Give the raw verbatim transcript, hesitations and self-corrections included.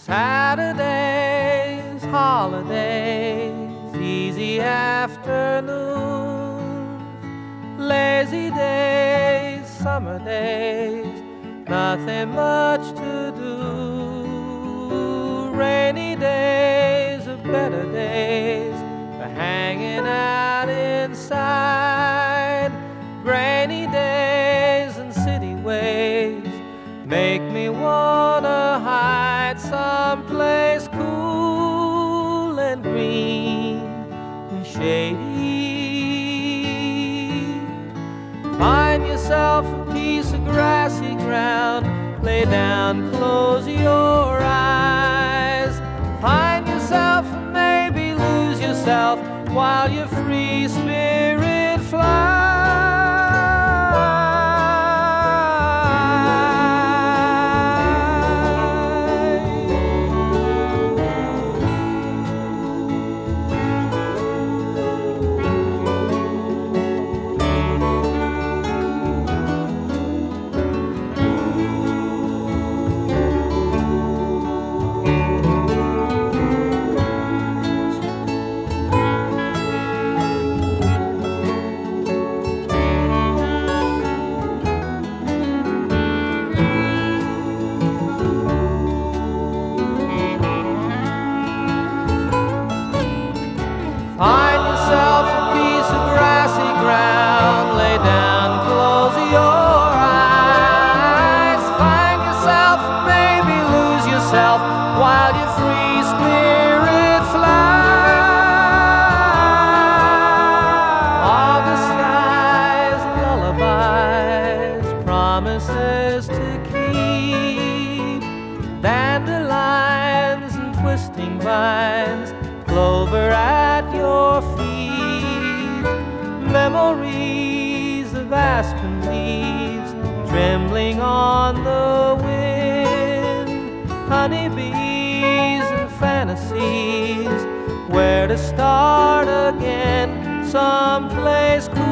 Saturdays, holidays, easy afternoons, lazy days, summer days, nothing much to do. Rainy days are better days for hanging out inside. Grainy days and city ways make me wanna hide someplace cool and green and shady. Find yourself a piece of grassy ground, lay down, close your eyes. Find yourself and maybe lose yourself while your free spirit flies. Find yourself a piece of grassy ground, lay down, close your eyes. Find yourself and maybe lose yourself while your free spirit flies. August skies, lullabies, promises to keep, dandelions and twisting vines, clover at your feet, memories of aspen leaves trembling on the wind, honeybees and fantasies, where to start again, someplace cool